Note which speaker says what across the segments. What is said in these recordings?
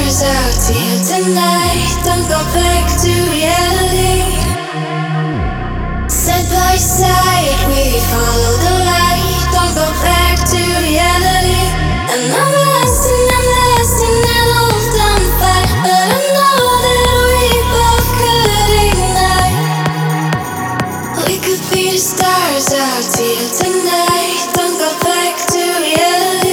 Speaker 1: stars out here tonight. Don't go back to reality. Side by side, we follow the light. Don't go back to reality. And I'm lost in an old dumb fight, but I know that we both could ignite. We could be the stars out here tonight. Don't go back to reality.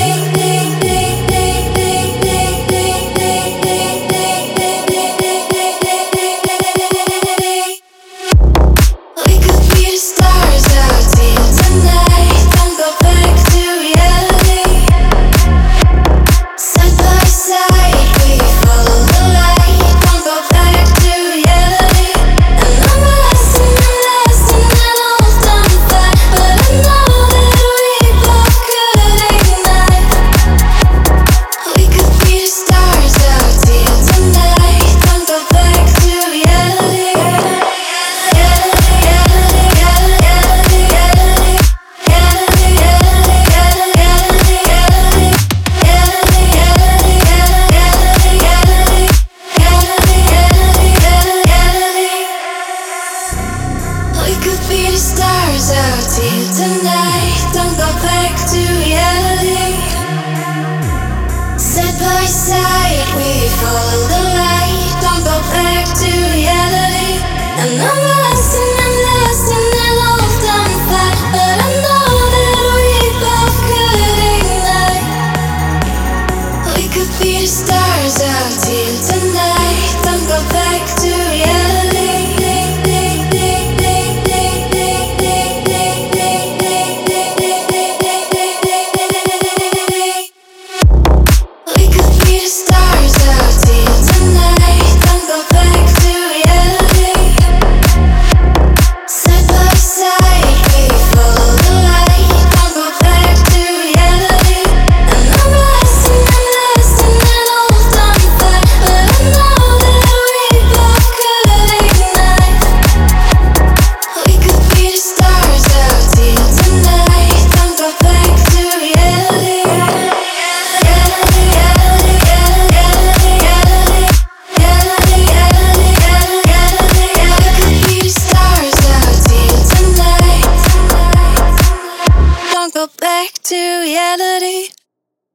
Speaker 1: Stars out here tonight. Don't go back to reality. Side by side, we follow the light. Don't go back to reality. And I'm lost in